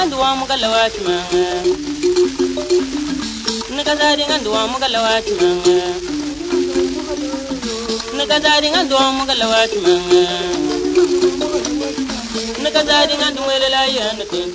nganduwa mugalawati manga nikazadi nganduwa mugalawati manga nikazadi nganduwa mugalawati manga nikazadi nganduwele la yana tin